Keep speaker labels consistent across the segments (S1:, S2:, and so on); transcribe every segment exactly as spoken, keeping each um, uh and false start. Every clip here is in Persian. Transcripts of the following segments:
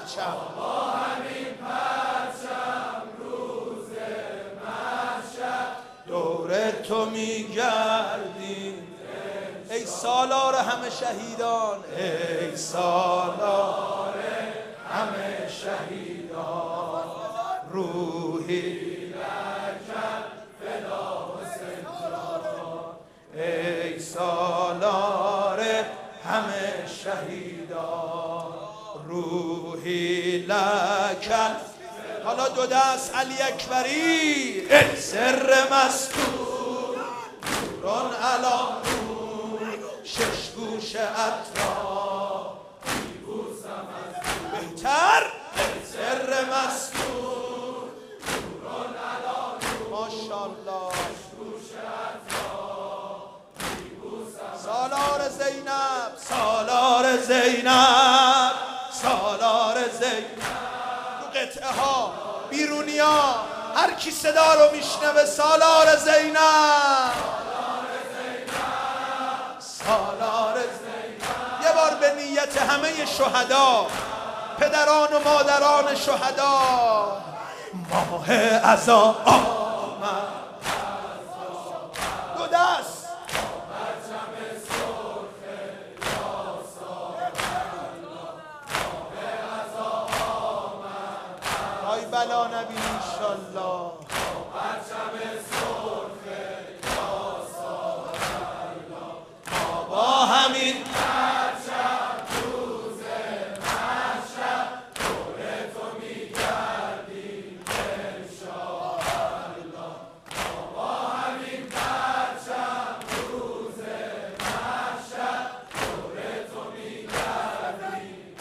S1: پرچم، با همین پرچم روز محشر دور تو میگردیم. ای سالار همه شهیدان، ای سالار همه شهیدان، روحی لکن فدا حسین جان. ای سالار همه شهیدان، روحی لکن. حالا دو دست علی اکبری. ای سر مستور نوران علا نور، شش گوش اطراف میبوسم از دور. بهتر ای سر مستور نوران علا نور، ماشاءالله، شش گوش اطراف میبوسم. سالار زینب، سالار زینب، سالار زینب. تو قطعه ها بیرونیا هر کی صدا رو میشنوه سالار زینب، سالار زینب. یه بار به نیت همه شهدا، پدران و مادران شهدا. ماه عزا آمد، دو دست ای بلا نبی انشالله. پرچم سرخ یا سالار، ما با همین پرچم روز محشر دور تو میگردیم انشالله. ما با همین پرچم روز محشر دور تو میگردیم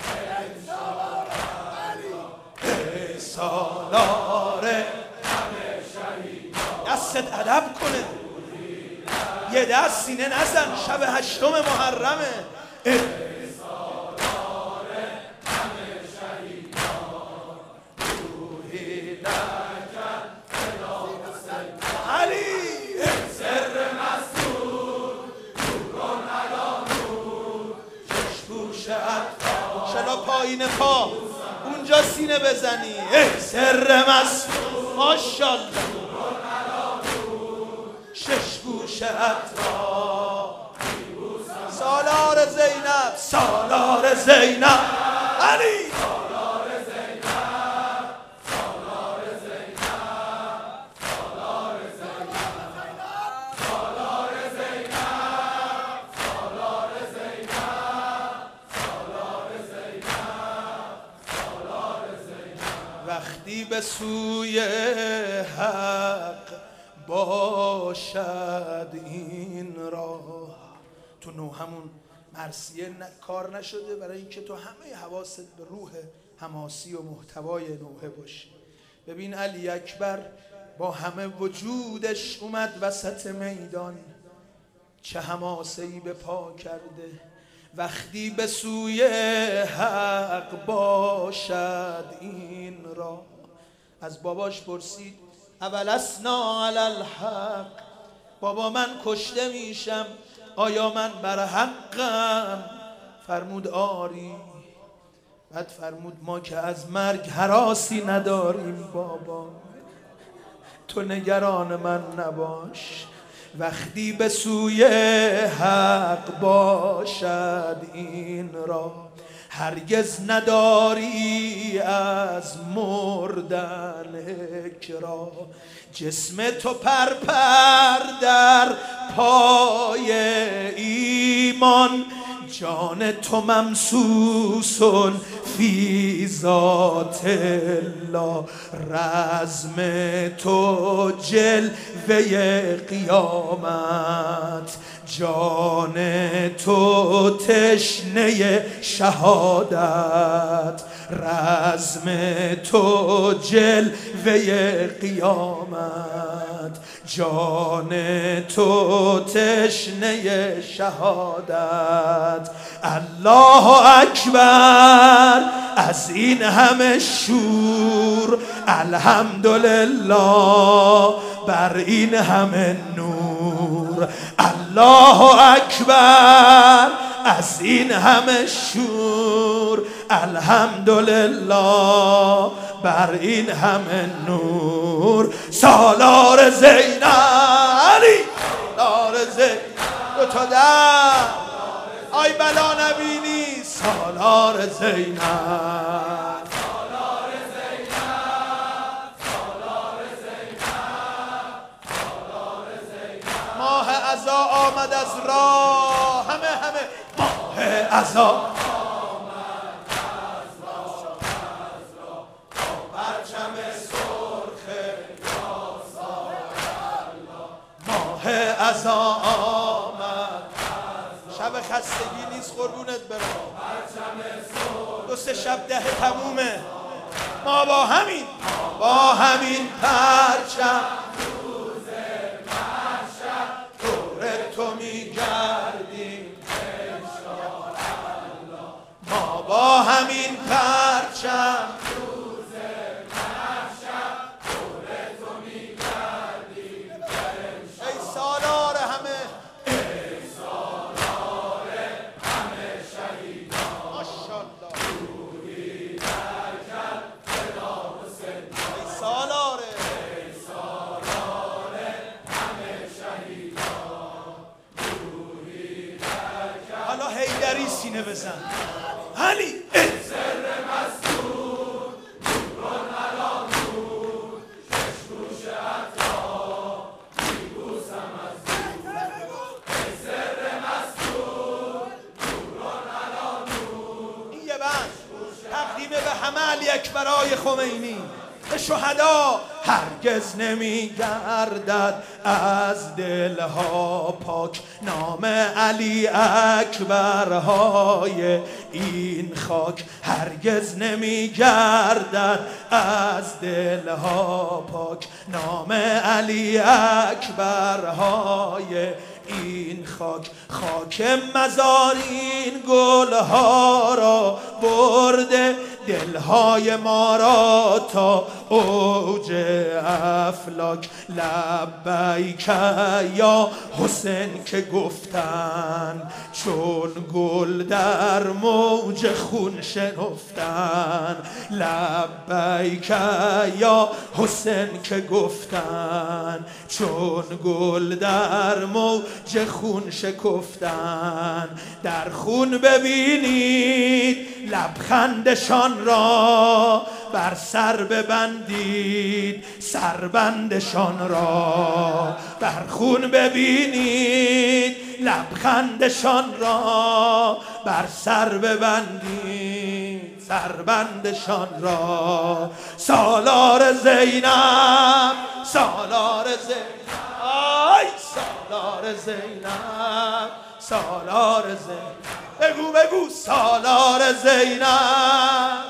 S1: انشالله. سالار همه شهیدان. دست ادب کنه، یه دست سینه نزن، شب هشتم محرمه. ای سالار همه شهیدان، روحی لکن فدا حسین علی. ای سر مستور نوران علا نور، شش گوش اطراف. شلا پایین پا اونجا سینه بزنی. ای سر مستور، ماشاءالله، شش گوش اطراف. سالار زینب، سالار زینب علی، سالار زینب، سالار زینب، سالار زینب، سالار زینب، سالار زینب، سالار زینب، سالار زینب. وقتی به سوی حق باشد این راه. تو نو همون مرثیه کار نشده برای اینکه تو همه حواست به روح حماسی و محتوای نوحه باشی. ببین علی اکبر با همه وجودش اومد وسط میدان، چه حماسه‌ای به پا کرده. وقتی به سوی حق باشد این راه. از باباش پرسید اولسنا علی الحق، بابا من کشته میشم، آیا من بر حقم؟ فرمود آری. بعد فرمود ما که از مرگ هراسی نداریم بابا، تو نگران من نباش. وقتی به سوی حق باشد این راه، هرگز نداری از مردن اکراه. جسم تو پرپر در پای ایمان، جان تو ممسوسون فی ذات الله. رزم تو جلوه قیامت، جان تو تشنه شهادت. رزم تو جلوه قیامت، جان تو تشنه شهادت. الله اکبر از این همه شور، الحمدلله بر این همه نور. الله اکبر از این همه شور، الحمدلله بر این همه نور. سالار زینب علی، سالار زینب دو تا در آی بلا نبینی. سالار زینب، سالار زینب، سالار زینب، سالار زینب. ماه عزا آمد از راه، همه همه ماه عزا آمد از راه، از راه با پرچم سرخ یا الله. ماه عزا آمد، شب خستگی نیست قربونت برم، دو سه شب ده تمومه. ما با همین با همین پرچم روز محشر دور تو میگردیم انشاءالله. ما با همین پرچم روز محشر دور تو میگردیم انشاءالله. ای سالار همه، حیدری سینه بزن علی. سر مسعود نوران علی نور، شش گوش عطا میبوسم از دور. سر مسعود نوران علی نور. این یه بند تقدیم به همه علی اکبرای خمینی، به شهدا. هرگز نمی گردد از دلها پاک نام علی اکبرهای این خاک. هرگز نمی گردد از دلها پاک نام علی اکبرهای این خاک. خاک مزارین گلها را برده، دلهای ما را تا اوج افلاک. لبیک یا حسین که گفتن، چون گل در موج خون شنفتن. لبیک یا حسین که گفتن، چون گل در موج خون شکفتن. در خون ببینید لبخندشان را، بر سر ببندید سربندشان را. بر خون ببینید لبخندشان را، بر سر ببندید سربندشان را. سالار زینب، سالار زینب، آی سالار زینب، سالار زینب. بگو بگو سالار زینب،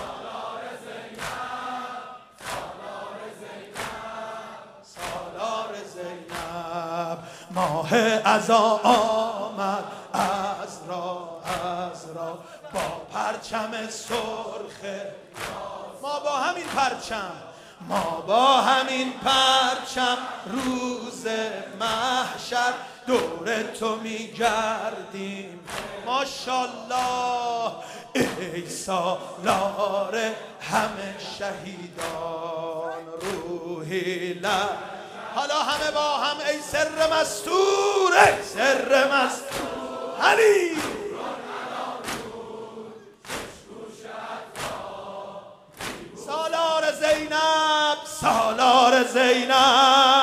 S1: ماه عزا آمد از راه، از راه با پرچم سرخ. ما با همین پرچم، ما با همین پرچم روز محشر دور تو میگردیم. ماشاءالله ای سالار همه شهیدان روحی لب. حالا همه با هم ای سر مستور، ای سر مستور علی. سالار زینب، سالار زینب.